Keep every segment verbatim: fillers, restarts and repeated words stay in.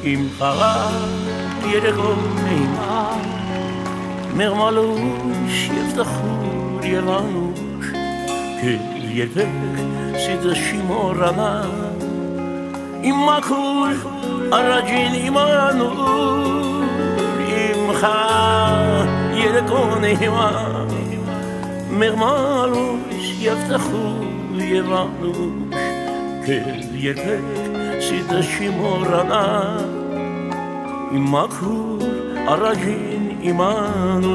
Im fagad yeregon ima Mermalush yevtachur yevanush Ke yelpek sida shimorana Im makur arajin imanur Im cha yeregon ima Mermalush yevtachur yevanush Ke yelpek sida shimorana Im makur arajin imanu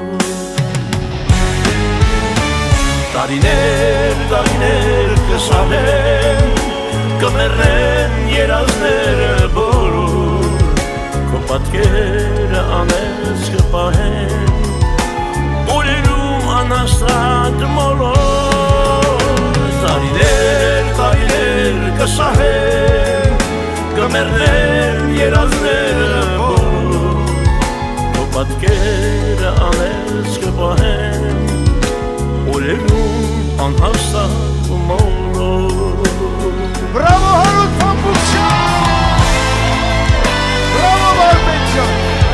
Dariner, dariner kesahen Kamerren yerazner borur Kopatker anes kepahen Olerum anastat molor Dariner, dariner kesahen Kamerren yerazner borur Kopatker anes kepahen Olerum anastat molor Bravo Harut Pamukcan! Bravo Barbetcan!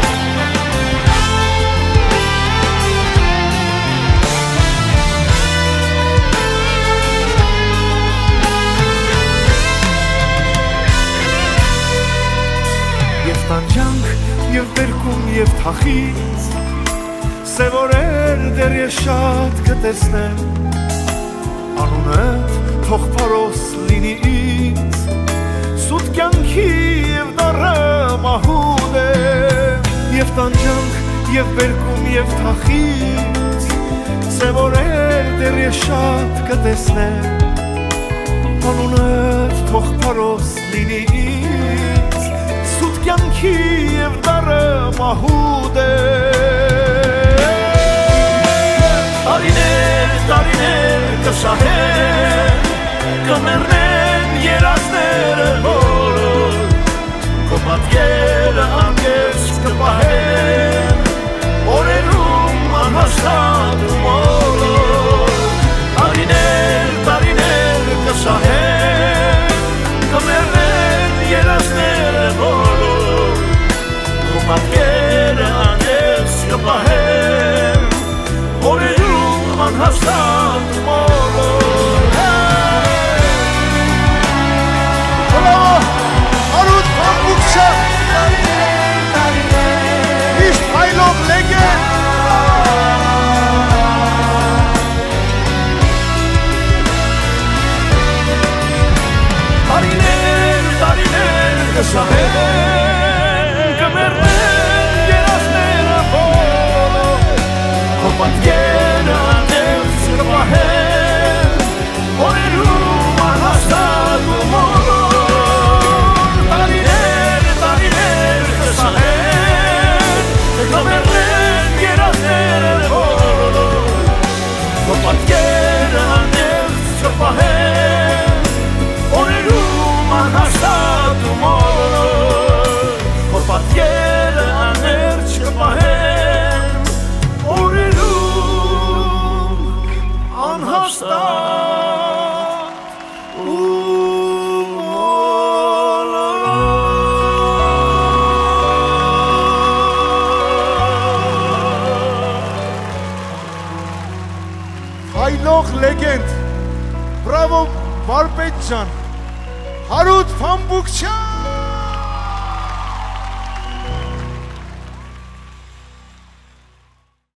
Եվ տանջանք, և բերքում, և թախից Սևորել դեր ես շատ կտեսնեմ Անունդ թող պարոս լինի ինձ Սուտ կյանքի և դարը մահուդ է Եվ տանջանք, և բերքում, և թախից Սևորել դեր ես շատ կտեսնեմ Անունդ թող պարոս լինի ինձ Սուտ կյանքի և դարը մահուդ է Տարիներ, տարիներ կսահեն Կմեռնեն երազները բոլոր Քո պատկերը անկեղծ կպահեն Օրերում անհաստատ մոլոր Տարիներ, տարիներ կսահեն Կմեռնեն երազները բոլոր Քո պատկերը անկեղծ կպահեն Օրերում անհաստատ մոլոր Bravo Harut Pamukcan! Միշտ հայլով լեգենդ! Տարիներ, տարիներ կսահեն Կմեռնեն երազները բոլոր Քո պատկերը անկեղծ կպահեն Օրերում անհաստատ մոլոր Տարիներ, տարիներ կսահեն Կմեռնեն երազները բոլոր Քո պատկերը անկեղծ կպահեն Օրերում անհաստատ մոլոր Քո պատկերը անկեղծ կպահեն Օրերում անհաստատ Հայլող լեգենդ Bravo Barbetcan! Harut Pamukcan!